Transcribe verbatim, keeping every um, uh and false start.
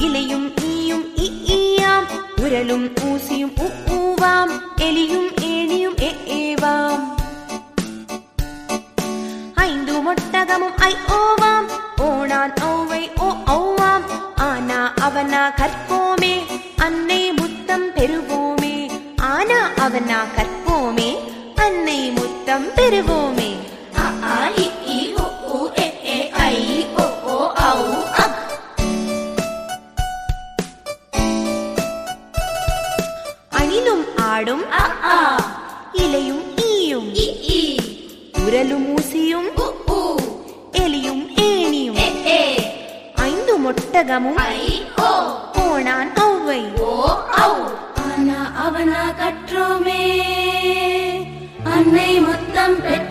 இலையும் ஈயும் இ ஈயாம் உரலும் ஊசியும் உ ஊவாம் எலியும் ஏணியும் எ ஏவாம் ஐந்து மொட்டகமும் ஐ ஓவாம் ஓணான் ஔவை ஓ ஔவாம் ஆனா அவனா கற்போமே அன்னை முத்தம் பெறுவோமே ஆனா அவனா கற்போமே அன்னை முத்தம் பெறுவோமே அ ஆ இ ஈ உ ஊ எ ஏ ஐ ஓ ஓ ஔ அம். அணிலும் ஆடும் அ ஆ இலையும் ஈயும் இ ஈ உரலும் ஊசியும் உ ஊ எலியும் ஏணியும் எ ஏ ஐந்து மொட்டகமும் ஐ ஓ ஓணான் ஔவை ஓ ஔ ஆனா அவனா கற்றோமே அன்னை முத்தம் பெற்றோமே.